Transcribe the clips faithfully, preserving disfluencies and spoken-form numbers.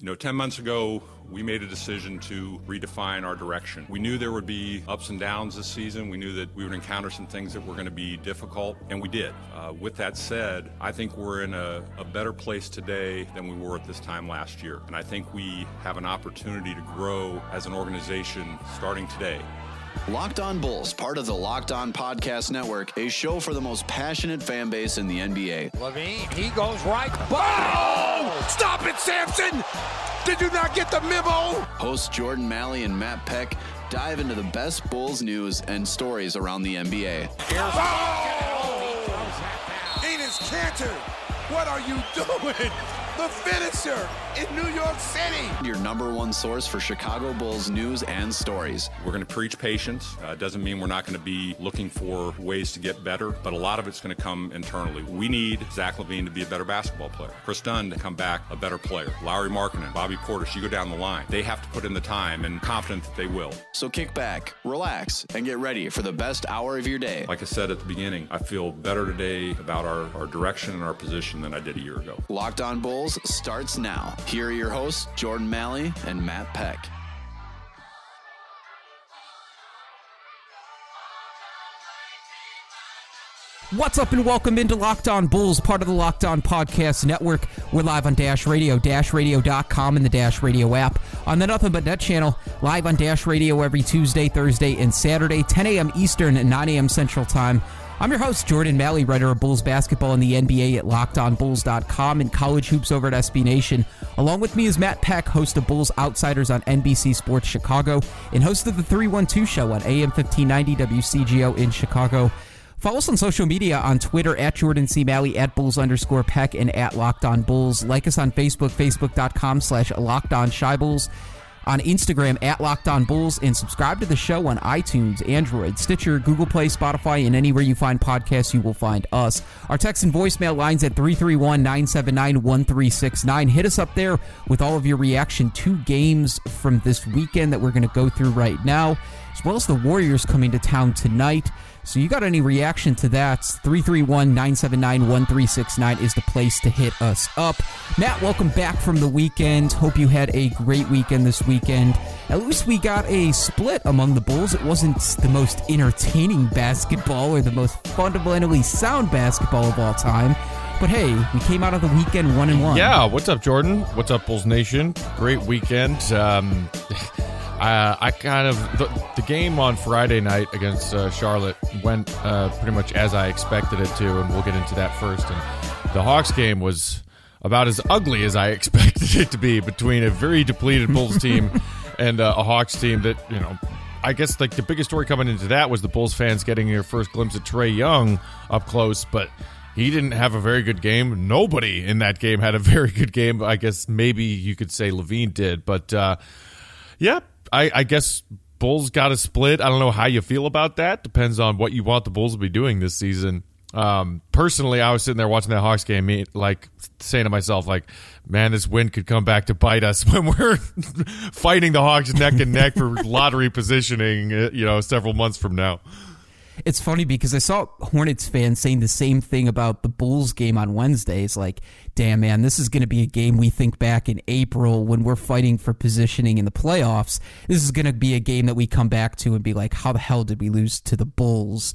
You know, ten months ago, we made a decision to redefine our direction. We knew there would be ups and downs this season. We knew that we would encounter some things that were going to be difficult, and we did. Uh, with that said, I think we're in a, a better place today than we were at this time last year. And I think we have an opportunity to grow as an organization starting today. Locked On Bulls, part of the Locked On Podcast Network, a show for the most passionate fan base in the N B A. LaVine, he goes right. Oh! Stop it, Samson! Did you not get the memo? Hosts Jordan Malley and Matt Peck dive into the best Bulls news and stories around the N B A. Oh! Enes Kanter, what are you doing? The finisher in New York City. Your number one source for Chicago Bulls news and stories. We're going to preach patience. Uh, doesn't mean we're not going to be looking for ways to get better, but a lot of it's going to come internally. We need Zach LaVine to be a better basketball player. Chris Dunn to come back a better player. Lauri Markkanen, Bobby Portis, you go down the line. They have to put in the time, and confident that they will. So kick back, relax, and get ready for the best hour of your day. Like I said at the beginning, I feel better today about our, our direction and our position than I did a year ago. Locked On Bulls starts now. Here are your hosts, Jordan Malley and Matt Peck. What's up and welcome into Locked On Bulls, part of the Locked On Podcast Network. We're live on Dash Radio, dash radio dot com, and the Dash Radio app. On the Nothing But Net channel, live on Dash Radio every Tuesday, Thursday, and Saturday, ten a.m. Eastern and nine a.m. Central Time. I'm your host, Jordan Malley, writer of Bulls basketball and the N B A at locked on bulls dot com and college hoops over at S B Nation. Along with me is Matt Peck, host of Bulls Outsiders on N B C Sports Chicago and host of the three one two Show on A M fifteen ninety W C G O in Chicago. Follow us on social media on Twitter at Jordan C. Malley, at Bulls underscore Peck, and at Locked On Bulls. Like us on Facebook, facebook dot com slash Locked On Shy Bulls. On Instagram, at Locked On Bulls, and subscribe to the show on iTunes, Android, Stitcher, Google Play, Spotify, and anywhere you find podcasts, you will find us. Our text and voicemail lines at three three one, nine seven nine, one three six nine. Hit us up there with all of your reaction to games from this weekend that we're going to go through right now, as well as the Warriors coming to town tonight. So you got any reaction to that? three three one, nine seven nine, one three six nine is the place to hit us up. Matt, welcome back from the weekend. Hope you had a great weekend this weekend. At least we got a split among the Bulls. It wasn't the most entertaining basketball or the most fundamentally sound basketball of all time. But hey, we came out of the weekend one and one. Yeah, what's up, Jordan? What's up, Bulls Nation? Great weekend. Um... Uh, I kind of, the, the game on Friday night against uh, Charlotte went uh, pretty much as I expected it to, and we'll get into that first. And the Hawks game was about as ugly as I expected it to be, between a very depleted Bulls team and uh, a Hawks team that, you know, I guess like the biggest story coming into that was the Bulls fans getting their first glimpse of Trae Young up close, but he didn't have a very good game. Nobody in that game had a very good game. I guess maybe you could say LaVine did, but uh, yeah. I, I guess Bulls got a split. I don't know how you feel about that. Depends on what you want the Bulls to be doing this season. Um, personally, I was sitting there watching that Hawks game, like saying to myself, like, man, this win could come back to bite us when we're fighting the Hawks neck and neck for lottery positioning, you know, several months from now. It's funny because I saw Hornets fans saying the same thing about the Bulls game on Wednesday. It's like, damn, man, this is going to be a game we think back in April when we're fighting for positioning in the playoffs. This is going to be a game that we come back to and be like, how the hell did we lose to the Bulls?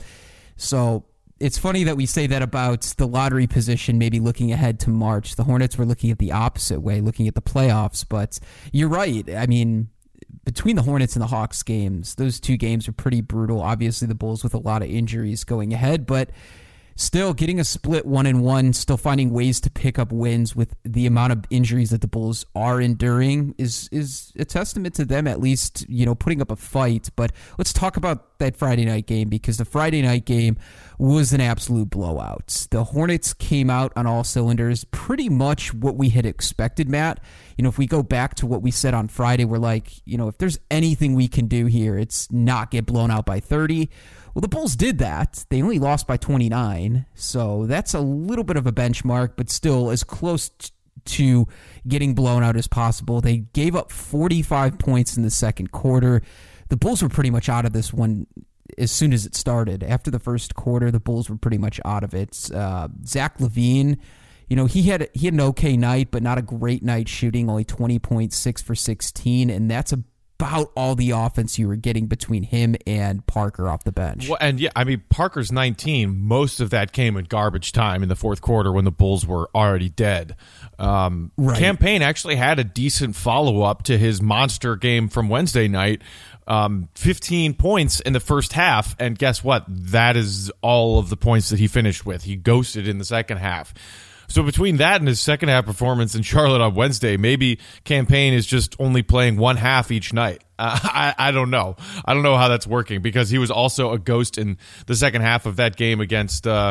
So it's funny that we say that about the lottery position, maybe looking ahead to March. The Hornets were looking at the opposite way, looking at the playoffs. But you're right. I mean, between the Hornets and the Hawks games, those two games are pretty brutal. Obviously, the Bulls with a lot of injuries going ahead, but still getting a split one and one, still finding ways to pick up wins with the amount of injuries that the Bulls are enduring is is a testament to them, at least, you know, putting up a fight. But let's talk about that Friday night game, because the Friday night game was an absolute blowout. The Hornets came out on all cylinders, pretty much what we had expected, Matt. You know, if we go back to what we said on Friday, we're like, you know, if there's anything we can do here, it's not get blown out by thirty. Well, the Bulls did that. They only lost by twenty-nine, so that's a little bit of a benchmark, but still as close t- to getting blown out as possible. They gave up forty-five points in the second quarter. The Bulls were pretty much out of this one as soon as it started. After the first quarter, the Bulls were pretty much out of it. Uh, Zach LaVine, you know, he had he had an okay night, but not a great night shooting, only twenty point six for sixteen, and that's about all the offense you were getting between him and Parker off the bench. Well, and yeah, I mean, Parker's nineteen, most of that came in garbage time in the fourth quarter when the Bulls were already dead. Um, right. Cam Payne actually had a decent follow-up to his monster game from Wednesday night. Um, fifteen points in the first half, and guess what? That is all of the points that he finished with. He ghosted in the second half. So between that and his second half performance in Charlotte on Wednesday, maybe Cam Payne is just only playing one half each night. Uh, I, I don't know. I don't know how that's working, because he was also a ghost in the second half of that game against uh,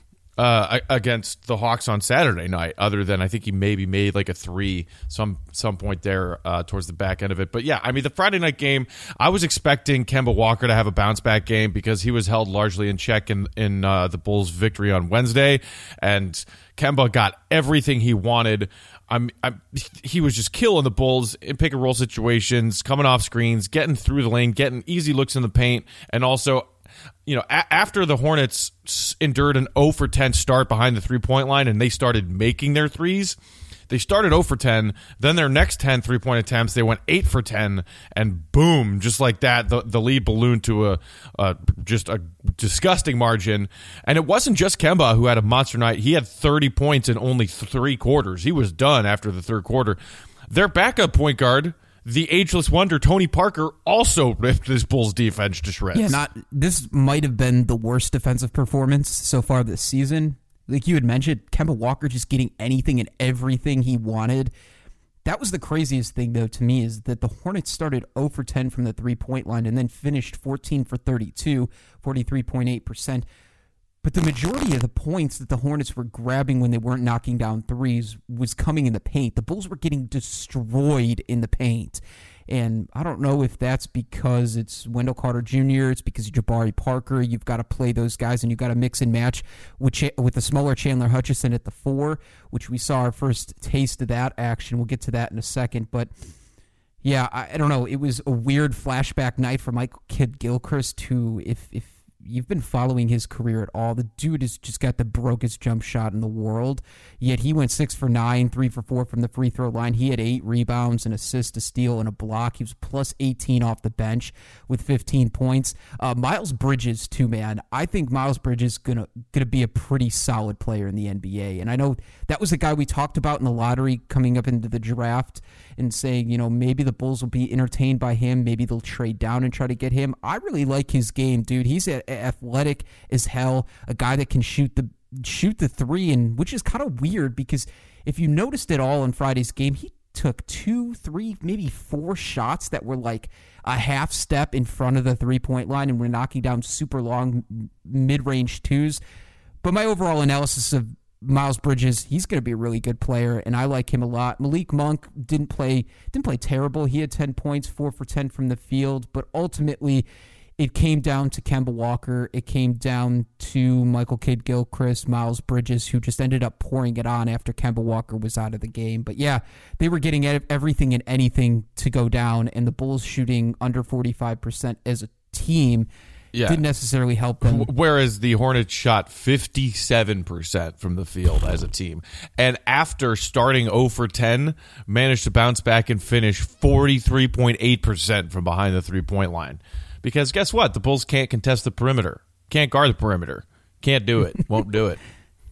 uh, against the Hawks on Saturday night, other than I think he maybe made like a three some some point there uh, towards the back end of it. But yeah, I mean, the Friday night game, I was expecting Kemba Walker to have a bounce back game because he was held largely in check in, in uh, the Bulls' victory on Wednesday, and Kemba got everything he wanted. I'm, I'm, he was just killing the Bulls in pick and roll situations, coming off screens, getting through the lane, getting easy looks in the paint, and also, you know, a- after the Hornets endured an zero for ten start behind the three-point line and they started making their threes, they started zero for ten. Then their next ten three-point attempts, they went eight for ten, and boom, just like that, the, the lead ballooned to a, a just a disgusting margin. And it wasn't just Kemba who had a monster night. He had thirty points in only three quarters. He was done after the third quarter. Their backup point guard, the ageless wonder Tony Parker, also ripped this Bulls defense to shreds. Yeah, not this might have been the worst defensive performance so far this season. Like you had mentioned, Kemba Walker just getting anything and everything he wanted. That was the craziest thing, though, to me, is that the Hornets started zero for ten from the three-point line and then finished fourteen for thirty-two, forty-three point eight percent. But the majority of the points that the Hornets were grabbing when they weren't knocking down threes was coming in the paint. The Bulls were getting destroyed in the paint. And I don't know if that's because it's Wendell Carter Junior, it's because of Jabari Parker. You've got to play those guys, and you've got to mix and match with, Ch- with the smaller Chandler Hutchison at the four, which we saw our first taste of that action. We'll get to that in a second. But, yeah, I, I don't know. It was a weird flashback night for Michael Kidd-Gilchrist, who, if if you've been following his career at all, the dude has just got the brokest jump shot in the world. Yet he went six for nine, three for four from the free throw line. He had eight rebounds, an assist, a steal, and a block. He was plus eighteen off the bench with fifteen points. Uh, Miles Bridges, too, man. I think Miles Bridges is gonna gonna be a pretty solid player in the N B A. And I know that was the guy we talked about in the lottery coming up into the draft and saying, you know, maybe the Bulls will be entertained by him. Maybe they'll trade down and try to get him. I really like his game, dude. He's a athletic as hell, a guy that can shoot the shoot the three, and which is kind of weird because if you noticed it all in Friday's game, he took two, three, maybe four shots that were like a half step in front of the three-point line and were knocking down super long mid-range twos. But my overall analysis of Miles Bridges, he's going to be a really good player, and I like him a lot. Malik Monk didn't play didn't play terrible. He had ten points, four for ten from the field, but ultimately it came down to Kemba Walker. It came down to Michael Kidd-Gilchrist, Miles Bridges, who just ended up pouring it on after Kemba Walker was out of the game. But yeah, they were getting everything and anything to go down, and the Bulls shooting under forty-five percent as a team yeah. didn't necessarily help them. Whereas the Hornets shot fifty-seven percent from the field as a team. And after starting zero for ten, managed to bounce back and finish forty-three point eight percent from behind the three-point line. Because guess what? The Bulls can't contest the perimeter. Can't guard the perimeter. Can't do it. Won't do it.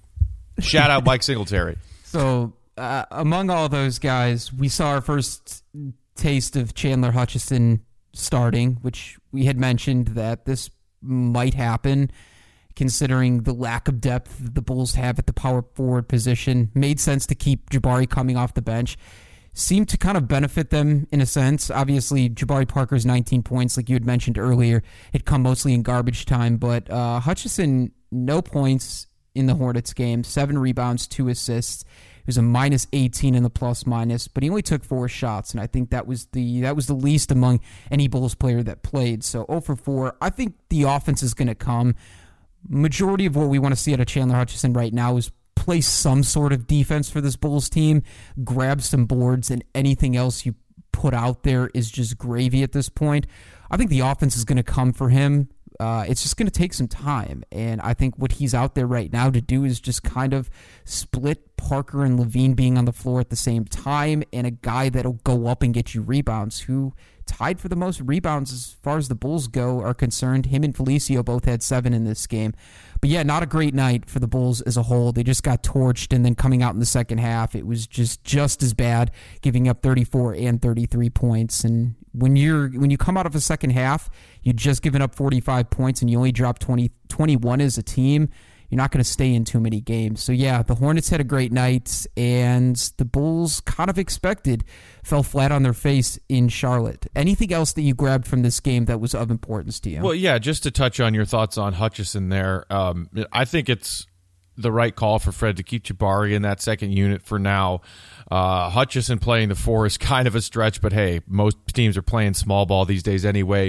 Shout out Mike Singletary. So uh, among all those guys, we saw our first taste of Chandler Hutchison starting, which we had mentioned that this might happen considering the lack of depth the Bulls have at the power forward position. Made sense to keep Jabari coming off the bench. Seemed to kind of benefit them in a sense. Obviously, Jabari Parker's nineteen points, like you had mentioned earlier, had come mostly in garbage time, but uh, Hutchison, no points in the Hornets game, seven rebounds, two assists. He was a minus eighteen in the plus minus, but he only took four shots, and I think that was the that was the least among any Bulls player that played. So zero for four. I think the offense is going to come. Majority of what we want to see out of Chandler Hutchison right now is play some sort of defense for this Bulls team, grab some boards, and anything else you put out there is just gravy at this point. I think the offense is going to come for him. Uh, it's just going to take some time, and I think what he's out there right now to do is just kind of split Parker and Levine being on the floor at the same time, and a guy that'll go up and get you rebounds, who tied for the most rebounds as far as the Bulls go are concerned. Him and Felicio both had seven in this game. But yeah, not a great night for the Bulls as a whole. They just got torched, and then coming out in the second half, it was just just as bad, giving up thirty-four and thirty-three points. And when you're when you come out of a second half, you just given up forty-five points and you only drop twenty, twenty-one as a team, you're not going to stay in too many games. So yeah, the Hornets had a great night, and the Bulls, kind of expected, fell flat on their face in Charlotte. Anything else that you grabbed from this game that was of importance to you? Well, yeah, just to touch on your thoughts on Hutchison there, um, I think it's the right call for Fred to keep Jabari in that second unit for now. Uh, Hutchison playing the four is kind of a stretch, but hey, most teams are playing small ball these days anyway.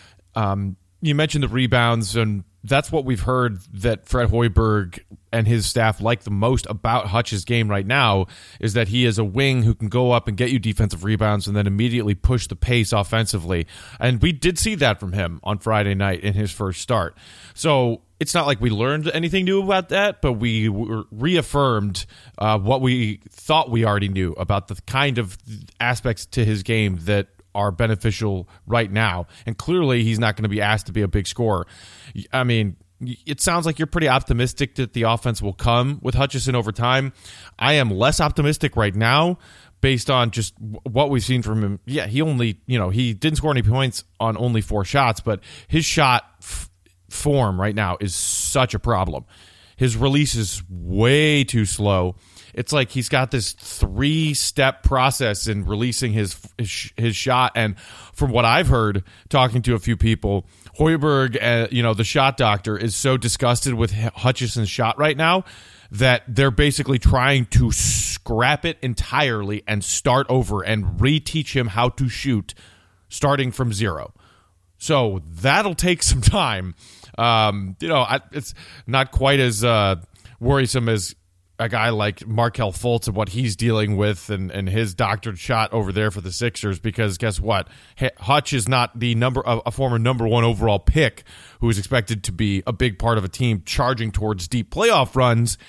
Um, you mentioned the rebounds, and that's what we've heard that Fred Hoiberg and his staff like the most about Hutch's game right now, is that he is a wing who can go up and get you defensive rebounds and then immediately push the pace offensively. And we did see that from him on Friday night in his first start. So it's not like we learned anything new about that, but we were reaffirmed uh, what we thought we already knew about the kind of aspects to his game that are beneficial right now. And clearly he's not going to be asked to be a big scorer. I mean, it sounds like you're pretty optimistic that the offense will come with Hutchison over time. I am less optimistic right now based on just what we've seen from him. Yeah, he only, you know, he didn't score any points on only four shots, but his shot f- form right now is such a problem. His release is way too slow. It's like he's got this three-step process in releasing his, his his shot, and from what I've heard, talking to a few people, Hoiberg, uh, you know, the shot doctor, is so disgusted with Hutchison's shot right now that they're basically trying to scrap it entirely and start over and reteach him how to shoot, starting from zero. So that'll take some time. Um, you know, I, it's not quite as uh, worrisome as a guy like Markelle Fultz and what he's dealing with and, and his doctored shot over there for the Sixers, because guess what? Hutch is not the number a former number one overall pick who is expected to be a big part of a team charging towards deep playoff runs.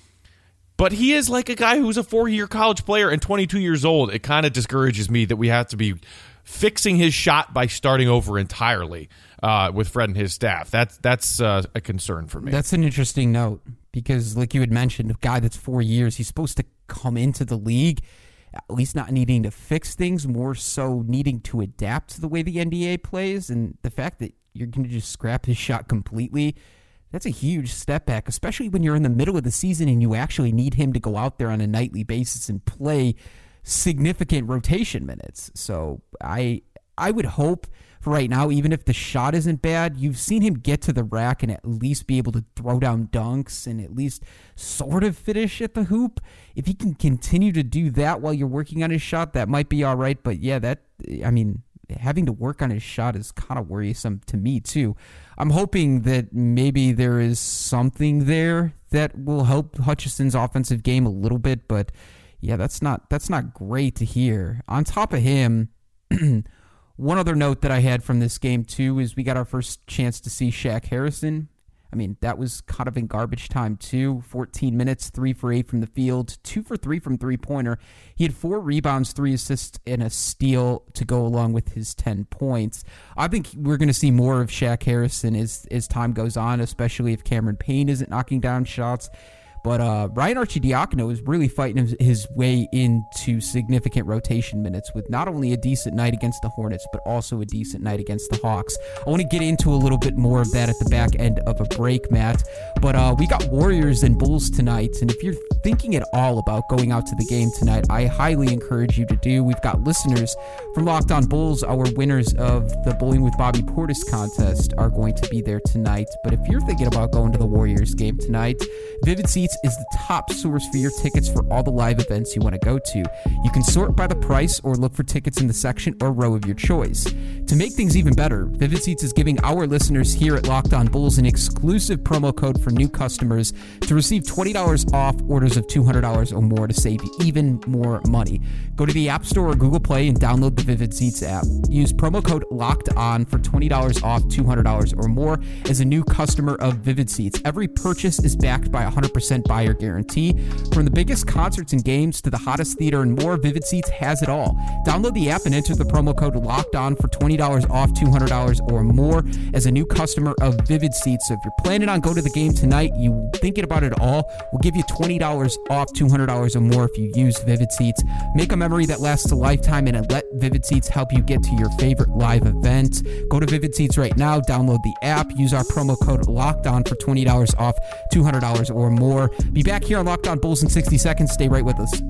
But he is like a guy who's a four-year college player and twenty-two years old. It kind of discourages me that we have to be fixing his shot by starting over entirely uh, with Fred and his staff. That's that's uh, a concern for me. That's an interesting note, because like you had mentioned, a guy that's four years, he's supposed to come into the league at least not needing to fix things, more so needing to adapt to the way the N B A plays. And the fact that you're going to just scrap his shot completely, that's a huge step back, especially when you're in the middle of the season and you actually need him to go out there on a nightly basis and play significant rotation minutes. So I I would hope for right now, even if the shot isn't bad, you've seen him get to the rack and at least be able to throw down dunks and at least sort of finish at the hoop. If he can continue to do that while you're working on his shot, that might be all right. But yeah, that, I mean, having to work on his shot is kind of worrisome to me too. I'm hoping that maybe there is something there that will help Hutchison's offensive game a little bit, but yeah, that's not that's not great to hear. On top of him, one other note that I had from this game too is we got our first chance to see Shaq Harrison. I mean, that was kind of in garbage time too. fourteen minutes, three for eight from the field, two for three from three-pointer. He had four rebounds, three assists, and a steal to go along with his ten points. I think we're going to see more of Shaq Harrison as, as time goes on, especially if Cameron Payne isn't knocking down shots. But uh, Ryan Arcidiacono is really fighting his, his way into significant rotation minutes with not only a decent night against the Hornets, but also a decent night against the Hawks. I want to get into a little bit more of that at the back end of a break, Matt. But uh, we got Warriors and Bulls tonight, and if you're thinking at all about going out to the game tonight, I highly encourage you to do. We've got listeners from Locked On Bulls, our winners of the Bowling with Bobby Portis contest, are going to be there tonight. But if you're thinking about going to the Warriors game tonight, Vivid Seats is the top source for your tickets for all the live events you want to go to. You can sort by the price or look for tickets in the section or row of your choice. To make things even better, Vivid Seats is giving our listeners here at Locked On Bulls an exclusive promo code for new customers to receive twenty dollars off orders of two hundred dollars or more to save even more money. Go to the App Store or Google Play and download the Vivid Seats app. Use promo code Locked On for twenty dollars off two hundred dollars or more as a new customer of Vivid Seats. Every purchase is backed by a one hundred percent buyer guarantee. From the biggest concerts and games to the hottest theater and more, Vivid Seats has it all. Download the app and enter the promo code LOCKEDON for twenty dollars off two hundred dollars or more as a new customer of Vivid Seats. So if you're planning on going to the game tonight, you thinking about it all, we'll give you twenty dollars off two hundred dollars or more if you use Vivid Seats. Make a memory that lasts a lifetime and let Vivid Seats help you get to your favorite live event. Go to Vivid Seats right now, download the app, use our promo code LOCKEDON for twenty dollars off two hundred dollars or more. Be back here on Locked On Bulls in sixty seconds. Stay right with us.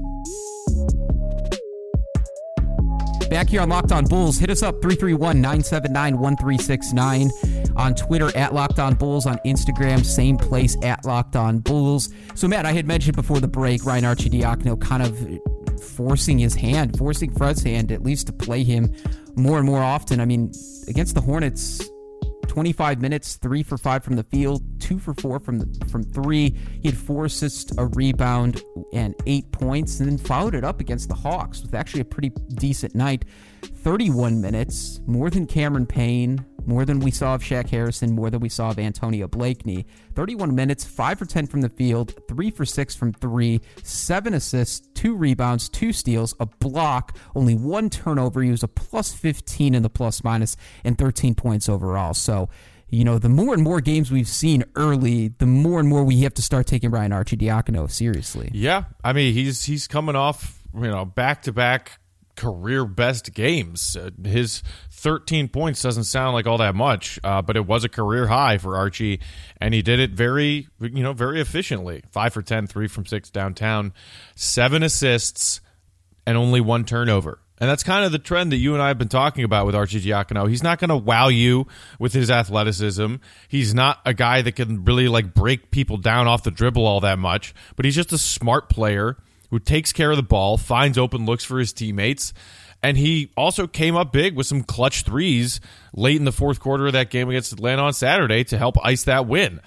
Back here on Locked On Bulls, hit us up three three one, nine seven nine, one three six nine. On Twitter, at Locked On Bulls. On Instagram, same place, at Locked On Bulls. So, Matt, I had mentioned before the break, Ryan Arcidiacono kind of forcing his hand, forcing Fred's hand, at least to play him more and more often. I mean, against the Hornets, twenty-five minutes, three for five from the field, two for four from the, from three. He had four assists, a rebound, and eight points, and then followed it up against the Hawks with actually a pretty decent night. thirty-one minutes, more than Cameron Payne, more than we saw of Shaq Harrison, more than we saw of Antonio Blakeney. thirty-one minutes, five for ten from the field, three for six from three, seven assists, two rebounds, two steals, a block, only one turnover. He was a plus fifteen in the plus minus and thirteen points overall. So, you know, the more and more games we've seen early, the more and more we have to start taking Ryan Arcidiacono seriously. Yeah, I mean, he's he's coming off, you know, back-to-back career best games. Uh, his thirteen points doesn't sound like all that much, uh, but it was a career high for Archie, and he did it very, you know, very efficiently. Five for ten, three from six downtown, seven assists, and only one turnover. And that's kind of the trend that you and I have been talking about with Arcidiacono. He's not going to wow you with his athleticism. He's not a guy that can really like break people down off the dribble all that much, but he's just a smart player who takes care of the ball, finds open looks for his teammates, and he also came up big with some clutch threes late in the fourth quarter of that game against Atlanta on Saturday to help ice that win.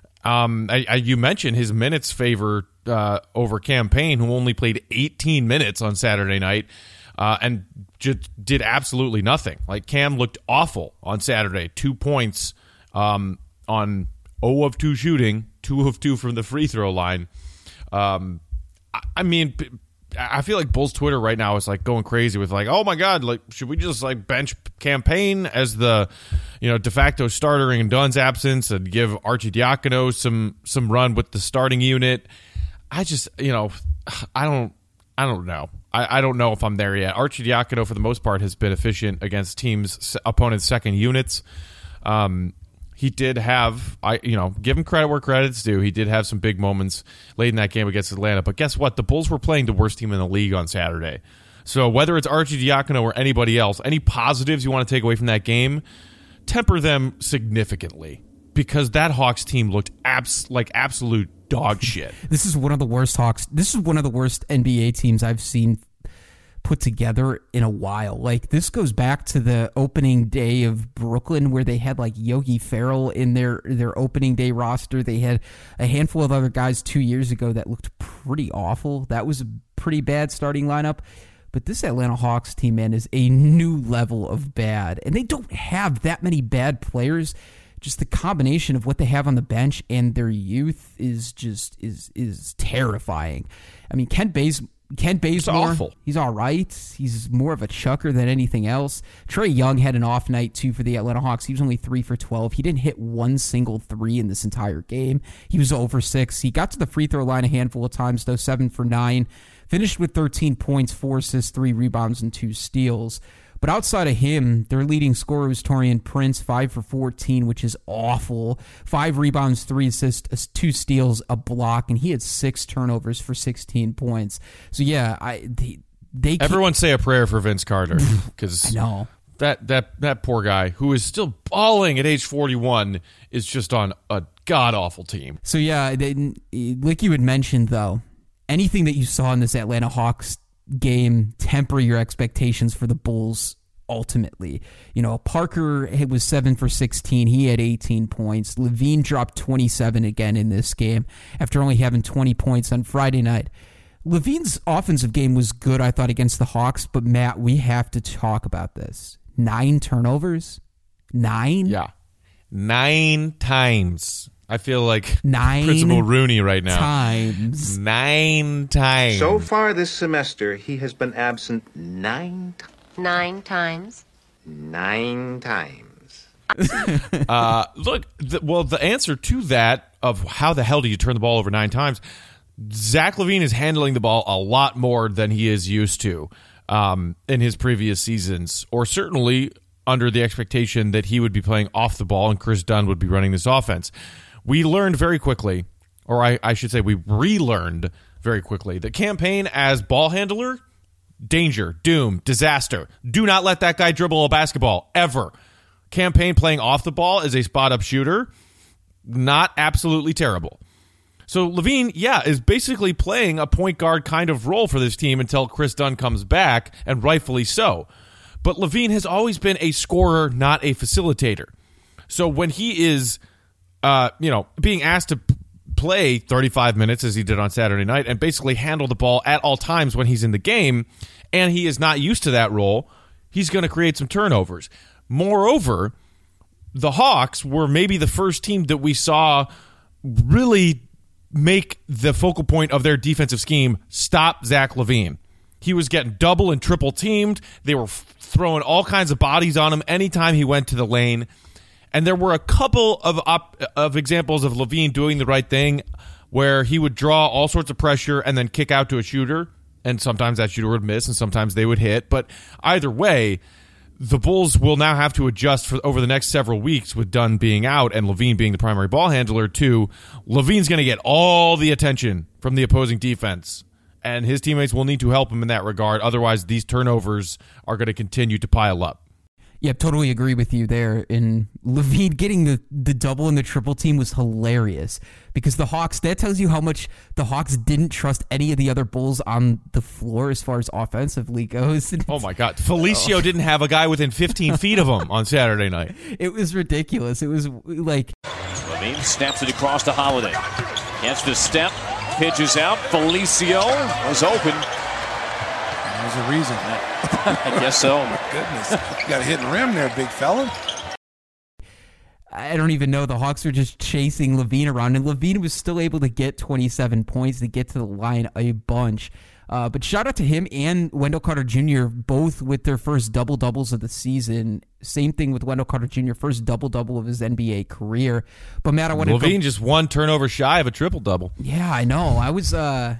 Um, I, I, you mentioned his minutes favor uh, over Cam Payne, who only played eighteen minutes on Saturday night uh, and just did absolutely nothing. Like, Cam looked awful on Saturday. Two points um, on zero of two shooting, two of two from the free throw line. Um I mean, I feel like Bulls Twitter right now is like going crazy with like, oh my God, like, should we just like bench Cam Payne as the, you know, de facto starter in Dunn's absence and give Arcidiacono some some run with the starting unit? I just, you know, I don't, I don't know. I, I don't know if I'm there yet. Arcidiacono, for the most part, has been efficient against teams, opponents' second units. Um, He did have, I you know, give him credit where credit's due. He did have some big moments late in that game against Atlanta. But guess what? The Bulls were playing the worst team in the league on Saturday. So whether it's Arcidiacono or anybody else, any positives you want to take away from that game, temper them significantly. Because that Hawks team looked abs- like absolute dog shit. This is one of the worst Hawks. This is one of the worst N B A teams I've seen put together in a while. Like, this goes back to the opening day of Brooklyn, where they had like Yogi Ferrell in their their opening day roster. They had a handful of other guys two years ago that looked pretty awful. That was a pretty bad starting lineup. But this Atlanta Hawks team, man, is a new level of bad. And they don't have that many bad players. Just the combination of what they have on the bench and their youth is just is is terrifying. I mean, Kent Bazemore Kent Bazemore, awful. He's all right. He's more of a chucker than anything else. Trae Young had an off night, too, for the Atlanta Hawks. He was only three for twelve. He didn't hit one single three in this entire game. He was over six. He got to the free throw line a handful of times, though, seven for nine. Finished with thirteen points, four assists, three rebounds, and two steals. But outside of him, their leading scorer was Taurean Prince, five for fourteen, which is awful. Five rebounds, three assists, two steals, a block, and he had six turnovers for sixteen points. So, yeah, I they, they everyone say a prayer for Vince Carter, because I know that that that poor guy who is still balling at age forty-one is just on a god awful team. So, yeah, they, like you had mentioned, though, anything that you saw in this Atlanta Hawks game, temper your expectations for the Bulls ultimately. You know, Parker was seven for sixteen. He had eighteen points. Levine dropped twenty-seven again in this game after only having twenty points on Friday night. Levine's offensive game was good, I thought, against the Hawks, but Matt, we have to talk about this. Nine turnovers? Nine? Yeah. Nine times I feel like Nine Principal Rooney right now. Times. Nine times. So far this semester, he has been absent nine times. Nine times. Nine times. uh, look, the, well, the answer to that of how the hell do you turn the ball over nine times, Zach LaVine is handling the ball a lot more than he is used to um, in his previous seasons, or certainly under the expectation that he would be playing off the ball and Chris Dunn would be running this offense. We learned very quickly, or I, I should say we relearned very quickly, that Cam Payne as ball handler, danger, doom, disaster. Do not let that guy dribble a basketball, ever. Cam Payne playing off the ball as a spot-up shooter, not absolutely terrible. So LaVine, yeah, is basically playing a point guard kind of role for this team until Chris Dunn comes back, and rightfully so. But LaVine has always been a scorer, not a facilitator. So when he is, uh, you know, being asked to p- play thirty-five minutes, as he did on Saturday night, and basically handle the ball at all times when he's in the game, and he is not used to that role, he's going to create some turnovers. Moreover, the Hawks were maybe the first team that we saw really make the focal point of their defensive scheme stop Zach LaVine. He was getting double and triple teamed. They were f- throwing all kinds of bodies on him anytime he went to the lane. And there were a couple of op- of examples of LaVine doing the right thing where he would draw all sorts of pressure and then kick out to a shooter. And sometimes that shooter would miss and sometimes they would hit. But either way, the Bulls will now have to adjust for over the next several weeks with Dunn being out and LaVine being the primary ball handler to LaVine's going to get all the attention from the opposing defense. And his teammates will need to help him in that regard. Otherwise, these turnovers are going to continue to pile up. Yeah, totally agree with you there. And LaVine getting the, the double and the triple team was hilarious because the Hawks, that tells you how much the Hawks didn't trust any of the other Bulls on the floor as far as offensively goes. Oh, my God. Felicio oh. didn't have a guy within fifteen feet of him on Saturday night. It was ridiculous. It was like... LaVine snaps it across to Holiday. Gets the step, pitches out. Felicio was open. There's a reason. I guess so. Oh, my goodness. You got a hit and rim there, big fella. I don't even know. The Hawks were just chasing LaVine around, and LaVine was still able to get twenty-seven points to get to the line a bunch. Uh, but shout out to him and Wendell Carter Junior, both with their first double-doubles of the season. Same thing with Wendell Carter Junior, first double-double of his N B A career. But Matt, I want to LaVine go- just one turnover shy of a triple-double. Yeah, I know. I was... Uh,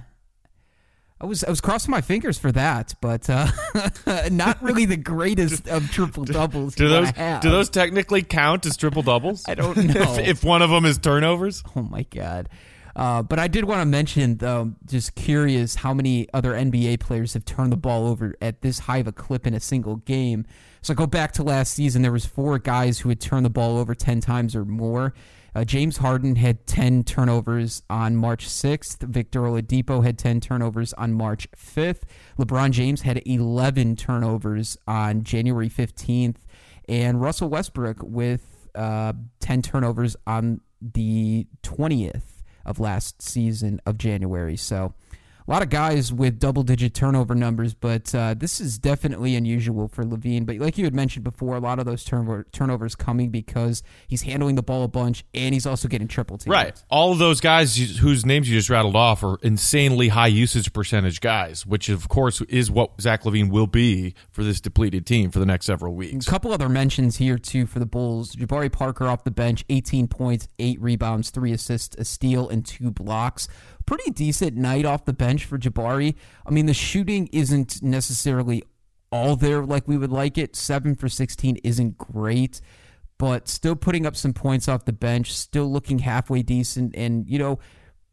I was I was crossing my fingers for that, but uh, not really the greatest of triple doubles. Do those do those technically count as triple doubles? I don't know if, if one of them is turnovers. Oh my God! Uh, but I did want to mention, though, just curious how many other N B A players have turned the ball over at this high of a clip in a single game. So I go back to last season. There was four guys who had turned the ball over ten times or more. Uh, James Harden had ten turnovers on March sixth. Victor Oladipo had ten turnovers on March fifth. LeBron James had eleven turnovers on January fifteenth. And Russell Westbrook with uh, ten turnovers on the twentieth of last season of January. So a lot of guys with double-digit turnover numbers, but uh, this is definitely unusual for LaVine. But like you had mentioned before, a lot of those turnover, turnovers coming because he's handling the ball a bunch, and he's also getting triple teams. Right. All of those guys whose names you just rattled off are insanely high usage percentage guys, which, of course, is what Zach LaVine will be for this depleted team for the next several weeks. A couple other mentions here, too, for the Bulls. Jabari Parker off the bench, eighteen points, eight rebounds, three assists, a steal, and two blocks. Pretty decent night off the bench for Jabari. I mean, the shooting isn't necessarily all there like we would like it. seven for sixteen isn't great, but still putting up some points off the bench, still looking halfway decent. And, you know,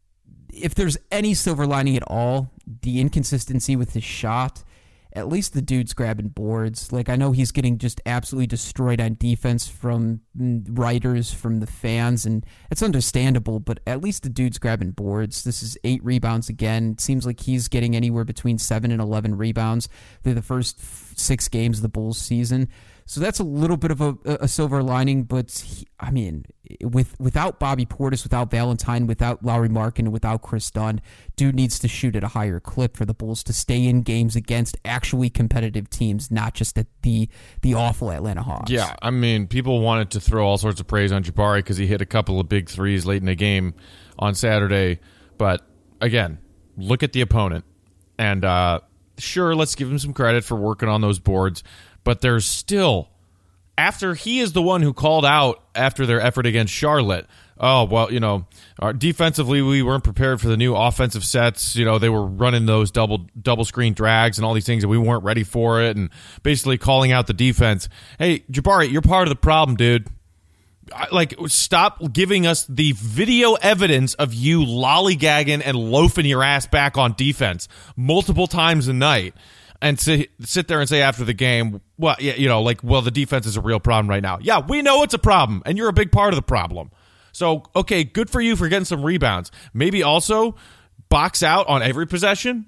if there's any silver lining at all, the inconsistency with his shot, at least the dude's grabbing boards. Like, I know he's getting just absolutely destroyed on defense from writers, from the fans, and it's understandable, but at least the dude's grabbing boards. This is eight rebounds again. It seems like he's getting anywhere between seven and eleven rebounds through the first six games of the Bulls season. So that's a little bit of a, a silver lining, but he, I mean, with without Bobby Portis, without Valentine, without Lauri Markkanen, and without Chris Dunn, dude needs to shoot at a higher clip for the Bulls to stay in games against actually competitive teams, not just at the the awful Atlanta Hawks. Yeah, I mean, people wanted to throw all sorts of praise on Jabari because he hit a couple of big threes late in the game on Saturday, but again, look at the opponent, and uh, sure, let's give him some credit for working on those boards. But there's still, after he is the one who called out after their effort against Charlotte, oh, well, you know, our, defensively we weren't prepared for the new offensive sets. You know, they were running those double double screen drags and all these things, and we weren't ready for it, and basically calling out the defense. Hey, Jabari, you're part of the problem, dude. Like, stop giving us the video evidence of you lollygagging and loafing your ass back on defense multiple times a night. And sit, sit there and say after the game, well, yeah, you know, like, well, the defense is a real problem right now. Yeah, we know it's a problem, and you're a big part of the problem. So, okay, good for you for getting some rebounds. Maybe also box out on every possession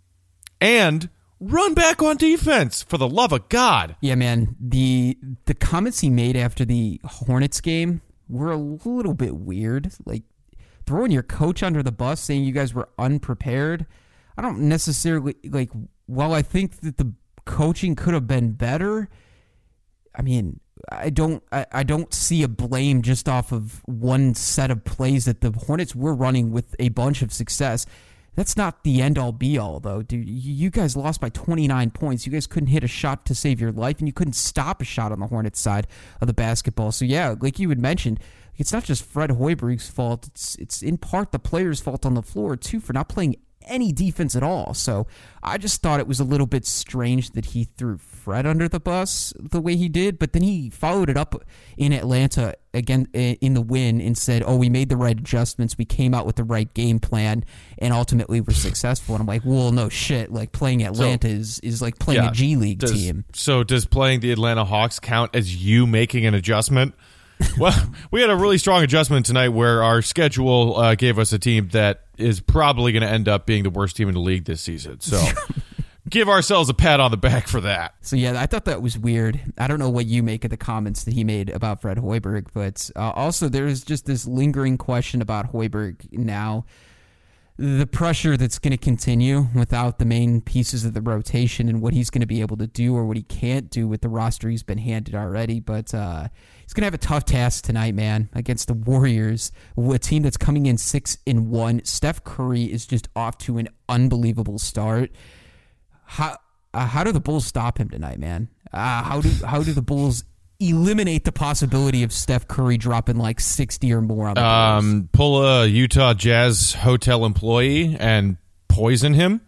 and run back on defense, for the love of God. Yeah, man, the the comments he made after the Hornets game were a little bit weird. Like, throwing your coach under the bus, saying you guys were unprepared. I don't necessarily, like, while I think that the coaching could have been better, I mean, I don't I, I don't see a blame just off of one set of plays that the Hornets were running with a bunch of success. That's not the end-all, be-all, though, dude. You guys lost by twenty-nine points. You guys couldn't hit a shot to save your life, and you couldn't stop a shot on the Hornets side of the basketball. So, yeah, like you had mentioned, it's not just Fred Hoiberg's fault. It's, it's in part the players' fault on the floor, too, for not playing any defense at all. So I just thought it was a little bit strange that he threw Fred under the bus the way he did, but then he followed it up in Atlanta again in the win and said, oh, we made the right adjustments, we came out with the right game plan, and ultimately we're successful. And I'm like, well, no shit, like playing Atlanta so, is, is like playing yeah, a G League does, team. So does playing the Atlanta Hawks count as you making an adjustment? Well, we had a really strong adjustment tonight where our schedule uh, gave us a team that is probably going to end up being the worst team in the league this season. So give ourselves a pat on the back for that. So, yeah, I thought that was weird. I don't know what you make of the comments that he made about Fred Hoiberg, but uh, also there's just this lingering question about Hoiberg now. The pressure that's going to continue without the main pieces of the rotation and what he's going to be able to do or what he can't do with the roster he's been handed already. But uh, he's going to have a tough task tonight, man, against the Warriors, a team that's coming in six and one. Steph Curry is just off to an unbelievable start. How uh, how do the Bulls stop him tonight, man? Uh, how do how do the Bulls eliminate the possibility of Steph Curry dropping like sixty or more on the Bulls? Um, pull a Utah Jazz hotel employee and poison him.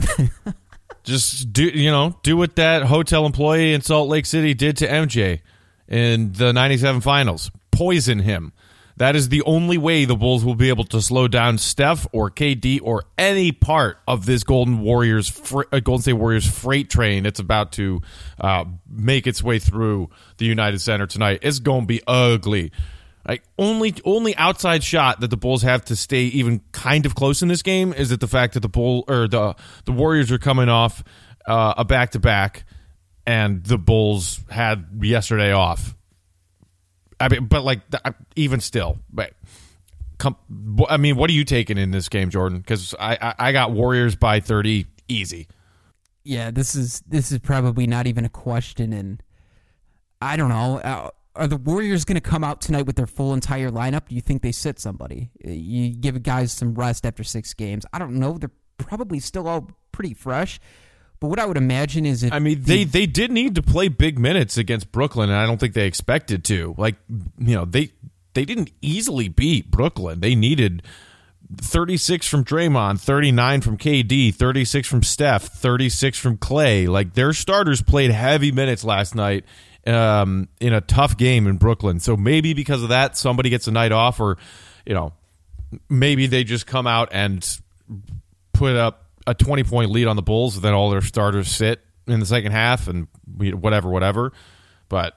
Just do, you know, do what that hotel employee in Salt Lake City did to M J in the ninety-seven finals. Poison him. That is the only way the Bulls will be able to slow down Steph or K D or any part of this Golden Warriors, fr- uh, Golden State Warriors freight train that's about to uh, make its way through the United Center tonight. It's going to be ugly. Like only, only outside shot that the Bulls have to stay even kind of close in this game is that the fact that the Bull or the the Warriors are coming off uh, a back to back, and the Bulls had yesterday off. I mean, but like even still, but come, I mean, what are you taking in this game, Jordan? Because I, I I got Warriors by thirty easy. Yeah, this is this is probably not even a question, and I don't know. Uh, are the Warriors going to come out tonight with their full entire lineup? Do you think they sit somebody? You give guys some rest after six games? I don't know. They're probably still all pretty fresh. But what I would imagine is if I mean they, they did need to play big minutes against Brooklyn, and I don't think they expected to. Like, you know, they they didn't easily beat Brooklyn. They needed thirty-six from Draymond, thirty-nine from K D, thirty-six from Steph, thirty-six from Clay. Like, their starters played heavy minutes last night um, in a tough game in Brooklyn. So maybe because of that, somebody gets a night off, or, you know, maybe they just come out and put up a twenty-point lead on the Bulls, and then all their starters sit in the second half and whatever, whatever. But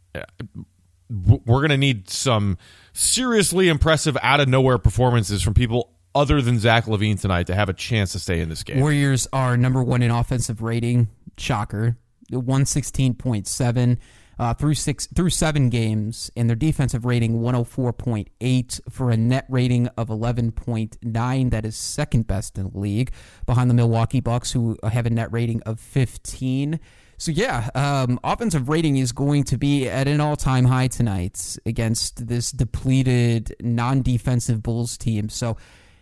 we're going to need some seriously impressive out-of-nowhere performances from people other than Zach LaVine tonight to have a chance to stay in this game. Warriors are number one in offensive rating. Shocker. one sixteen point seven. uh, through six through seven games, and their defensive rating one oh four point eight for a net rating of eleven point nine. That is second best in the league, behind the Milwaukee Bucks, who have a net rating of fifteen. So yeah, um, offensive rating is going to be at an all-time high tonight against this depleted, non-defensive Bulls team. So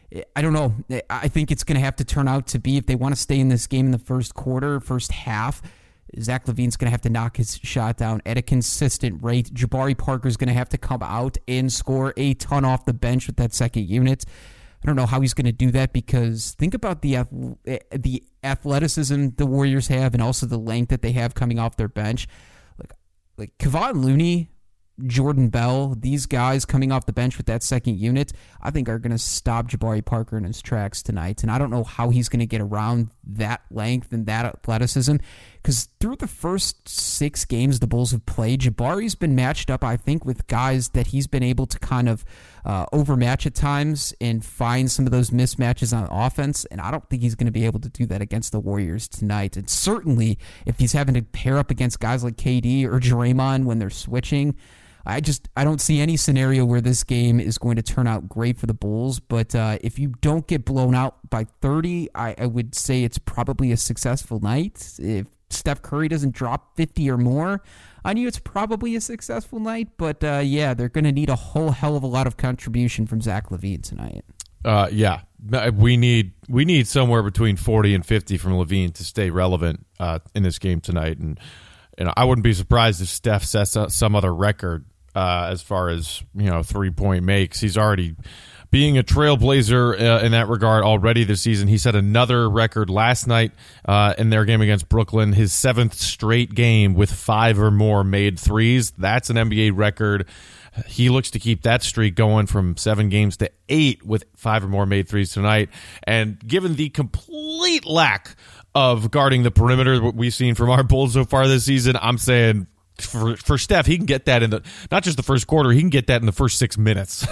I don't know. I think it's going to have to turn out to be, if they want to stay in this game in the first quarter, first half, Zach LaVine's going to have to knock his shot down at a consistent rate. Jabari Parker's going to have to come out and score a ton off the bench with that second unit. I don't know how he's going to do that, because think about the the athleticism the Warriors have and also the length that they have coming off their bench. Like, like Kevon Looney, Jordan Bell, these guys coming off the bench with that second unit, I think are going to stop Jabari Parker in his tracks tonight. And I don't know how he's going to get around that length and that athleticism, because through the first six games the Bulls have played, Jabari's been matched up, I think, with guys that he's been able to kind of uh, overmatch at times and find some of those mismatches on offense. And I don't think he's going to be able to do that against the Warriors tonight. And certainly if he's having to pair up against guys like K D or Draymond when they're switching, I just I don't see any scenario where this game is going to turn out great for the Bulls. But uh, if you don't get blown out by thirty, I, I would say it's probably a successful night. If Steph Curry doesn't drop fifty or more on you, it's probably a successful night. But uh, yeah, they're going to need a whole hell of a lot of contribution from Zach LaVine tonight. Uh, yeah, we need we need somewhere between forty and fifty from LaVine to stay relevant uh, in this game tonight. And you know, I wouldn't be surprised if Steph sets some other record uh, as far as, you know, three point makes. He's already being a trailblazer uh, in that regard already this season. He set another record last night uh, in their game against Brooklyn, his seventh straight game with five or more made threes. That's an N B A record. He looks to keep that streak going from seven games to eight with five or more made threes tonight. And given the complete lack of guarding the perimeter what we've seen from our Bulls so far this season, I'm saying for for Steph, he can get that in the not just the first quarter, he can get that in the first six minutes.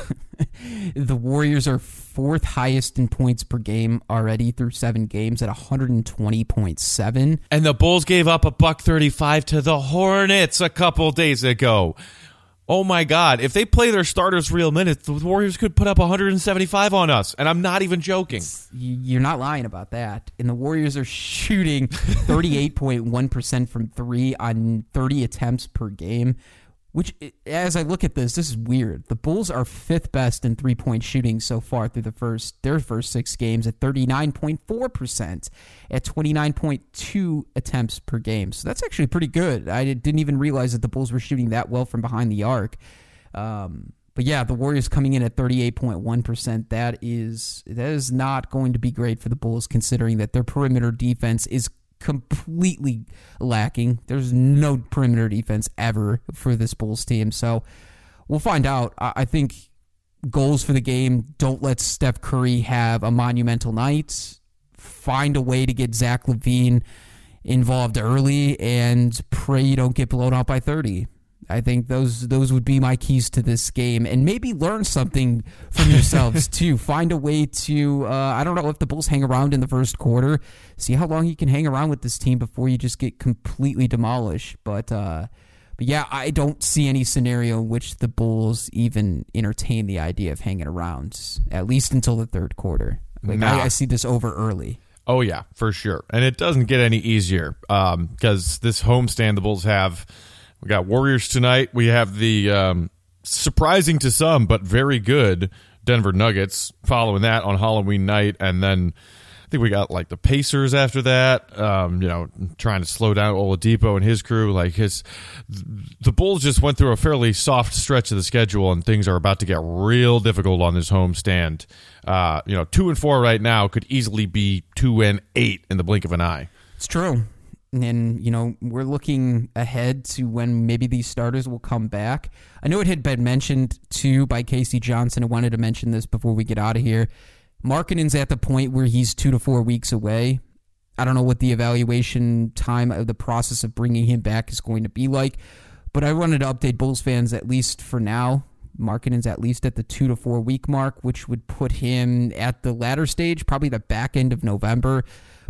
The Warriors are fourth highest in points per game already through seven games at one twenty point seven. And the Bulls gave up a buck thirty-five to the Hornets a couple days ago. Oh my God, if they play their starters real minutes, the Warriors could put up one seventy-five on us, and I'm not even joking. You're not lying about that. And the Warriors are shooting thirty-eight point one percent from three on thirty attempts per game, which, as I look at this, this is weird. The Bulls are fifth best in three-point shooting so far through the first their first six games at thirty-nine point four percent at twenty-nine point two attempts per game. So that's actually pretty good. I didn't even realize that the Bulls were shooting that well from behind the arc. Um, but yeah, the Warriors coming in at thirty-eight point one percent. That is that is not going to be great for the Bulls, considering that their perimeter defense is completely lacking. There's no perimeter defense ever for this Bulls team. So we'll find out. I think goals for the game: don't let Steph Curry have a monumental night. Find a way to get Zach LaVine involved early, and pray you don't get blown out by thirty. I think those those would be my keys to this game, and maybe learn something from yourselves too. Find a way to, uh, I don't know if the Bulls hang around in the first quarter, see how long you can hang around with this team before you just get completely demolished. But, uh, but yeah, I don't see any scenario in which the Bulls even entertain the idea of hanging around, at least until the third quarter. Like nah. I, I see this over early. Oh yeah, for sure, and it doesn't get any easier because um, this homestand the Bulls have. We got Warriors tonight. We have the um, surprising to some, but very good Denver Nuggets following that on Halloween night. And then I think we got like the Pacers after that, um, you know, trying to slow down Oladipo and his crew. Like his, the Bulls just went through a fairly soft stretch of the schedule, and things are about to get real difficult on this homestand. Uh, you know, two and four right now could easily be two and eight in the blink of an eye. It's true. And, you know, we're looking ahead to when maybe these starters will come back. I know it had been mentioned, too, by Casey Johnson. I wanted to mention this before we get out of here. Markkanen's at the point where he's two to four weeks away. I don't know what the evaluation time of the process of bringing him back is going to be like, but I wanted to update Bulls fans, at least for now. Markkanen's at least at the two to four week mark, which would put him at the latter stage, probably the back end of November. I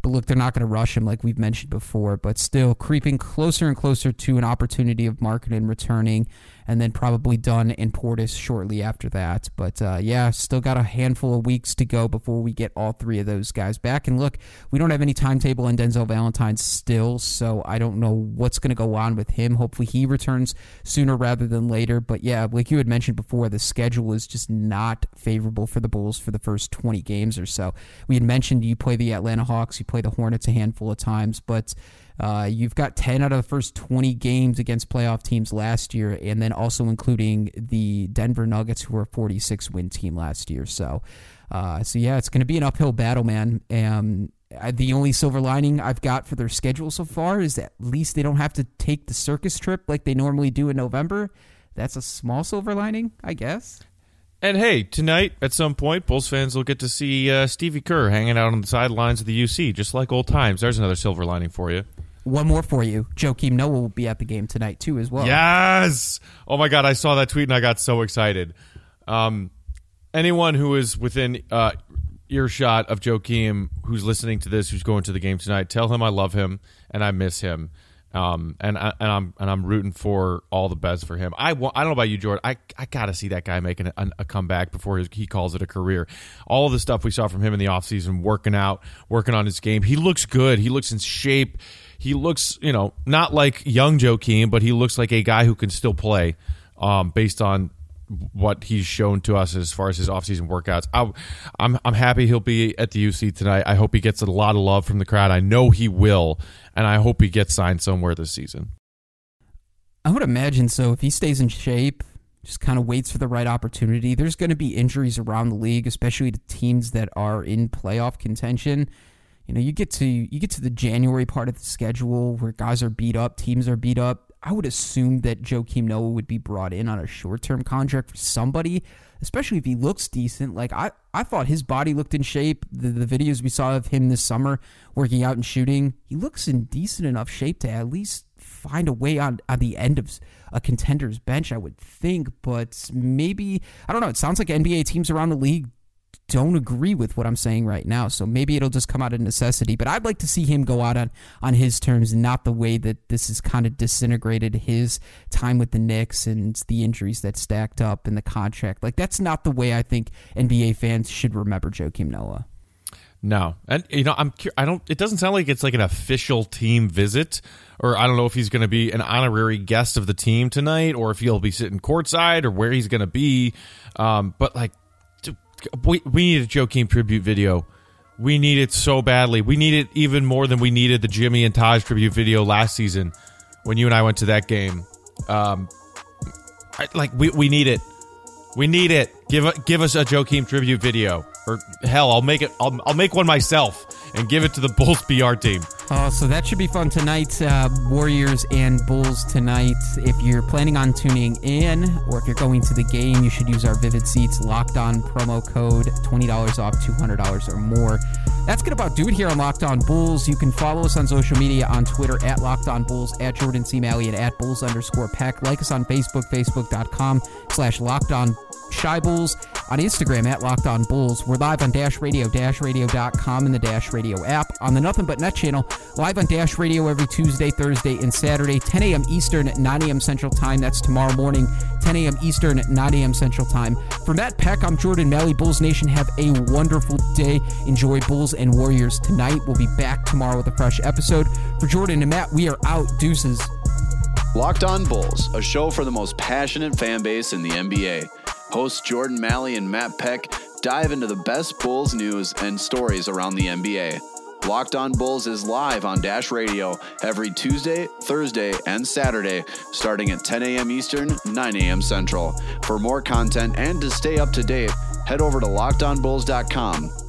But look, they're not going to rush him like we've mentioned before, but still creeping closer and closer to an opportunity of Markkanen returning, and then probably Dunn and Portis shortly after that. But uh, yeah, still got a handful of weeks to go before we get all three of those guys back. And look, we don't have any timetable on Denzel Valentine still, so I don't know what's going to go on with him. Hopefully he returns sooner rather than later. But yeah, like you had mentioned before, the schedule is just not favorable for the Bulls for the first twenty games or so. We had mentioned you play the Atlanta Hawks, you play the Hornets a handful of times, but uh, you've got ten out of the first twenty games against playoff teams last year, and then also including the Denver Nuggets, who were a forty-six win team last year. So, uh, so yeah, it's going to be an uphill battle, man. Um, I, the only silver lining I've got for their schedule so far is that at least they don't have to take the circus trip like they normally do in November. That's a small silver lining, I guess. And hey, tonight at some point, Bulls fans will get to see uh, Stevie Kerr hanging out on the sidelines of the U C, just like old times. There's another silver lining for you. One more for you. Joakim Noah will be at the game tonight, too, as well. Yes! Oh, my God, I saw that tweet, and I got so excited. Um, anyone who is within uh, earshot of Joakim, who's listening to this, who's going to the game tonight, tell him I love him and I miss him. Um, and I, and I'm and I'm rooting for all the best for him. I want, I don't know about you, Jordan. I I gotta see that guy making a, a comeback before his, he calls it a career. All of the stuff we saw from him in the offseason, working out, working on his game. He looks good. He looks in shape. He looks, you know, not like young Joakim, but he looks like a guy who can still play, um, based on what he's shown to us as far as his offseason workouts. I, I'm I'm happy he'll be at the U C tonight. I hope he gets a lot of love from the crowd. I know he will, and I hope he gets signed somewhere this season. I would imagine so. If he stays in shape, just kind of waits for the right opportunity, there's going to be injuries around the league, especially to teams that are in playoff contention. You know, you get to you get to the January part of the schedule where guys are beat up, teams are beat up. I would assume that Joakim Noah would be brought in on a short-term contract for somebody, especially if he looks decent. Like, I, I thought his body looked in shape. The, the videos we saw of him this summer working out and shooting, he looks in decent enough shape to at least find a way on, on the end of a contender's bench, I would think. But maybe, I don't know, it sounds like N B A teams around the league don't agree with what I'm saying right now, so maybe it'll just come out of necessity. But I'd like to see him go out on, on his terms, not the way that this has kind of disintegrated his time with the Knicks and the injuries that stacked up in the contract. Like, that's not the way I think N B A fans should remember Joakim Noah. No, and you know, I'm I don't. It doesn't sound like it's like an official team visit, or I don't know if he's going to be an honorary guest of the team tonight, or if he'll be sitting courtside, or where he's going to be. Um, but like. We, we need a Joakim tribute video. We need it so badly. We need it even more than we needed the Jimmy and Taj tribute video last season when you and I went to that game. Um, I, like we, we need it. We need it. Give a, give us a Joakim tribute video, or hell, I'll make it. I'll, I'll make one myself and give it to the Bulls P R team. Oh, so that should be fun tonight. Uh, Warriors and Bulls tonight. If you're planning on tuning in, or if you're going to the game, you should use our Vivid Seats Locked On promo code. twenty dollars off, two hundred dollars or more. That's going to about do it here on Locked On Bulls. You can follow us on social media on Twitter at Locked On Bulls, at Jordan C. Malley, and at Bulls underscore Peck. Like us on Facebook, facebook.com slash Locked On Shy Bulls. On Instagram at Locked On Bulls. We're live on Dash Radio, dash radio dot com, and the Dash Radio app. On the Nothing But Net channel, live on Dash Radio every Tuesday, Thursday, and Saturday, ten a.m. Eastern, nine a.m. Central Time. That's tomorrow morning, ten a.m. Eastern, nine a.m. Central Time. For Matt Peck, I'm Jordan Malley. Bulls Nation, have a wonderful day. Enjoy Bulls and Warriors tonight. We'll be back tomorrow with a fresh episode. For Jordan and Matt, we are out. Deuces. Locked On Bulls, a show for the most passionate fan base in the N B A. Hosts Jordan Malley and Matt Peck dive into the best Bulls news and stories around the N B A. Locked On Bulls is live on Dash Radio every Tuesday, Thursday, and Saturday, starting at ten a.m. Eastern, nine a.m. Central. For more content and to stay up to date, head over to locked on bulls dot com.